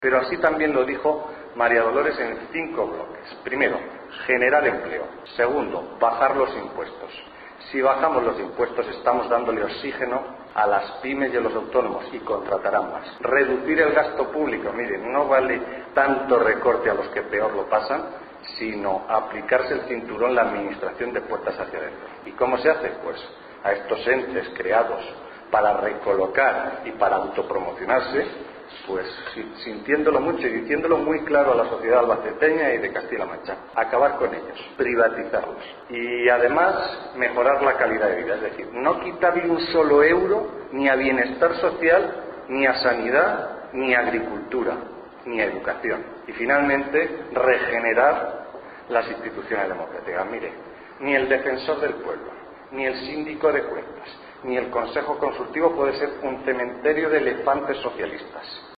Pero así también lo dijo María Dolores en 5 bloques. Primero, generar empleo. Segundo, bajar los impuestos. Si bajamos los impuestos estamos dándole oxígeno a las pymes y a los autónomos y contratarán más. Reducir el gasto público. Miren, no vale tanto recorte a los que peor lo pasan, sino aplicarse el cinturón la administración de puertas hacia adentro. ¿Y cómo se hace? Pues a estos entes creados para recolocar y para autopromocionarse, pues sintiéndolo mucho y diciéndolo muy claro a la sociedad albaceteña y de Castilla-La Mancha, acabar con ellos, privatizarlos y además mejorar la calidad de vida, es decir, no quitarle un solo euro ni a bienestar social, ni a sanidad, ni a agricultura, ni a educación. Y finalmente, regenerar las instituciones democráticas. Mire, ni el defensor del pueblo, ni el síndico de cuentas, ni el Consejo Consultivo puede ser un cementerio de elefantes socialistas.